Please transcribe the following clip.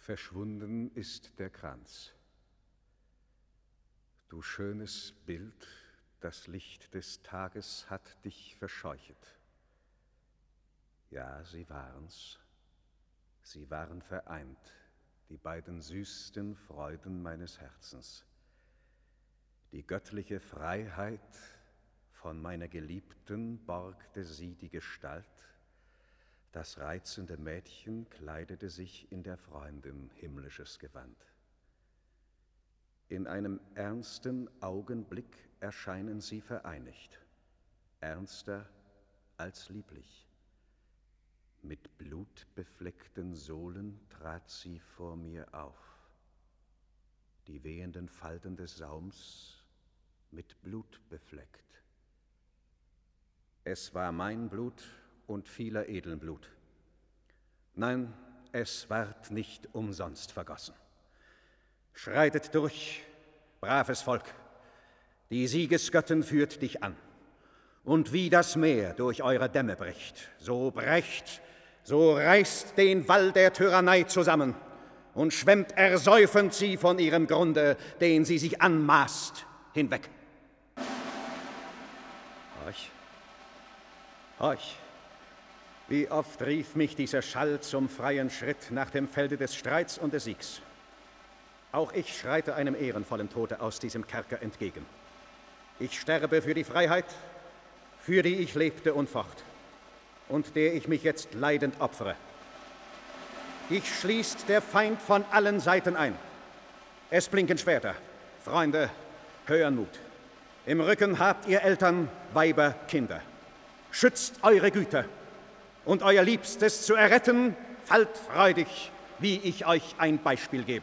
Verschwunden ist der Kranz. Du schönes Bild, das Licht des Tages hat dich verscheuchet. Ja, sie waren's. Sie waren vereint, die beiden süßsten Freuden meines Herzens. Die göttliche Freiheit von meiner Geliebten borgte sie die Gestalt, das reizende Mädchen kleidete sich in der Freundin himmlisches Gewand. In einem ernsten Augenblick erscheinen sie vereinigt, ernster als lieblich. Mit blutbefleckten Sohlen trat sie vor mir auf, die wehenden Falten des Saums mit Blut befleckt. Es war mein Blut und vieler edlen Blut. Nein, es ward nicht umsonst vergossen. Schreitet durch, braves Volk, die Siegesgöttin führt dich an. Und wie das Meer durch eure Dämme bricht, so reißt den Wall der Tyrannei zusammen und schwemmt ersäufend sie von ihrem Grunde, den sie sich anmaßt, hinweg. Horch, wie oft rief mich dieser Schall zum freien Schritt nach dem Felde des Streits und des Siegs. Auch ich schreite einem ehrenvollen Tode aus diesem Kerker entgegen. Ich sterbe für die Freiheit, für die ich lebte und focht, und der ich mich jetzt leidend opfere. Ich schließt der Feind von allen Seiten ein. Es blinken Schwerter. Freunde, höhern Mut. Im Rücken habt ihr Eltern, Weiber, Kinder. Schützt eure Güter, und euer Liebstes zu erretten, fallt freudig, wie ich euch ein Beispiel gebe.